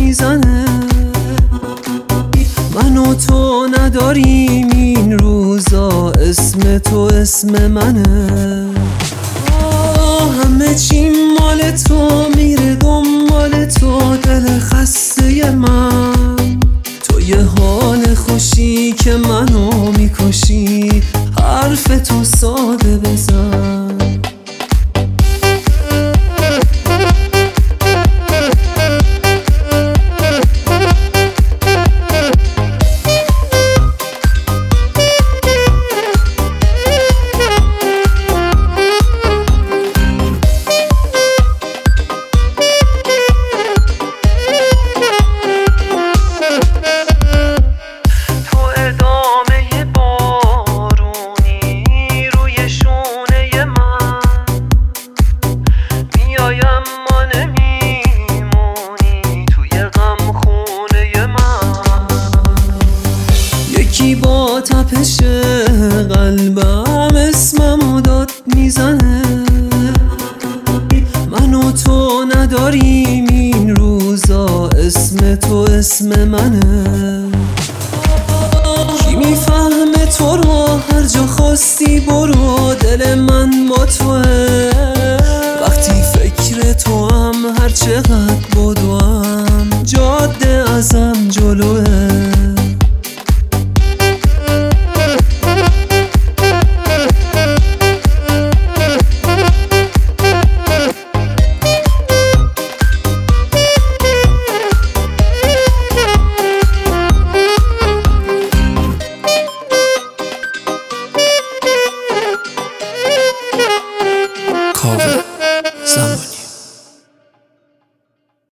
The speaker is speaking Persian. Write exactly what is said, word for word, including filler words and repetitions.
میزنه. من و تو نداریم این روزا، اسم تو اسم منه. آه همه چی مال تو، میره دنبال تو دل خسته من. تو یه حال خوشی که منو میکشی، حرف تو ساده بزن. یکی با تپش قلبم اسممو داد میزنه. من و تو نداریم این روزا، اسم تو اسم منه. کی میفهمه تو رو، هر جا خواستی برو، دل من با توه. وقتی فکر تو هم هر چقدر بدوم، جاده ازم جلوه.